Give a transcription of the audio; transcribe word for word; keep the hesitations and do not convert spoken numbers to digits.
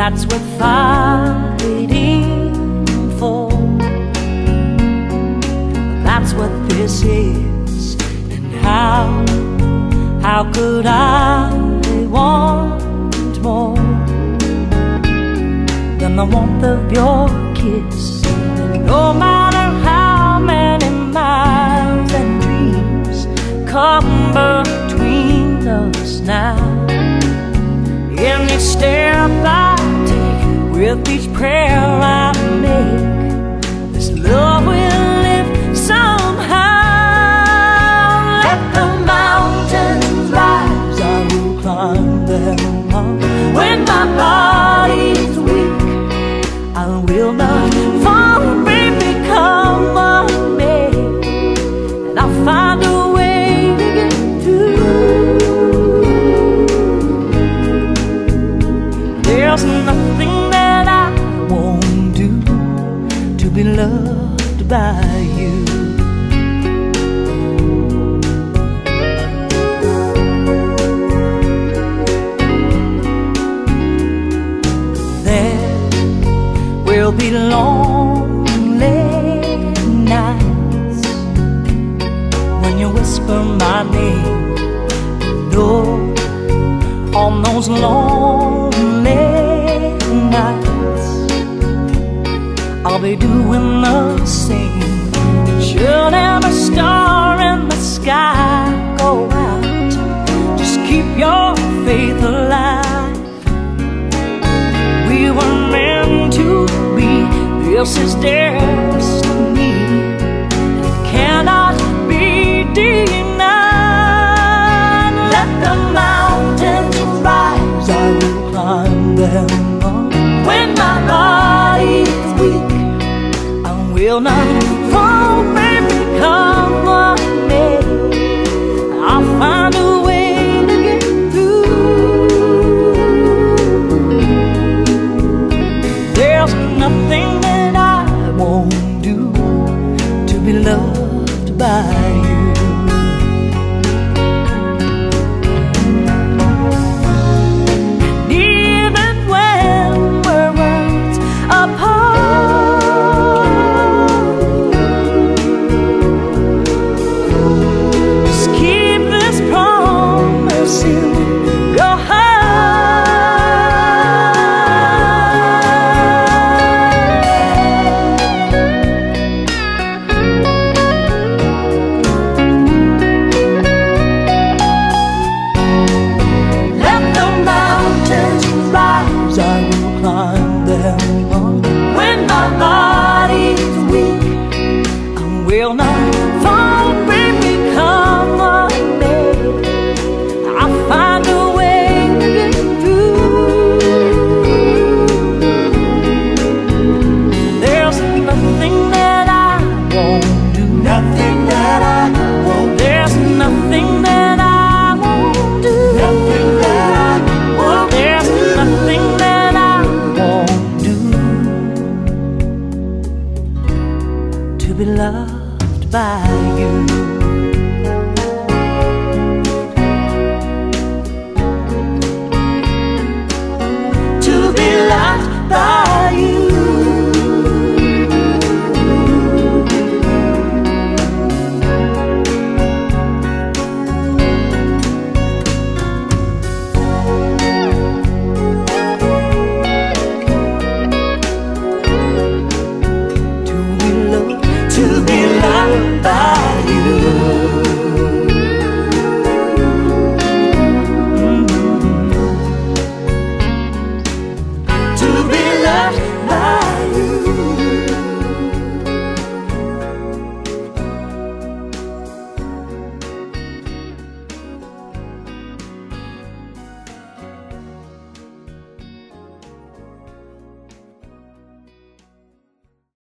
That's worth fighting for. That's what this is. And how, how could I want more than the warmth of your kiss? No matter how many miles and dreams come between us now, in each step I take, with each prayer I make, this love will live somehow. Let the mountains rise, I will climb them up. When my body's weak, I will not fall, baby, come on me, and I'll find a way to get through. There's nothing that I won't do to be loved by you. There will be lonely nights when you whisper my name. No, on those lonely nights I'll be doing the same. Should every star in the sky go out, just keep your faith alive. We were meant to be, this is destiny, it cannot be denied. Let the mountains rise, I will climb them up. When my body's weak, I will not fall, baby, come on me, I'll find a way to get through. There's nothing that I won't do to be loved by you. And even when we're worlds apart, just keep this promise in your heart. Let the mountains rise, I will climb them up. When my body's weak, I will not fall, baby, come on me, I'll find a way to get through. There's nothing that I won't do, nothing that I won't. There's nothing that I won't do, nothing that I won't. There's nothing that I won't do to be loved by you.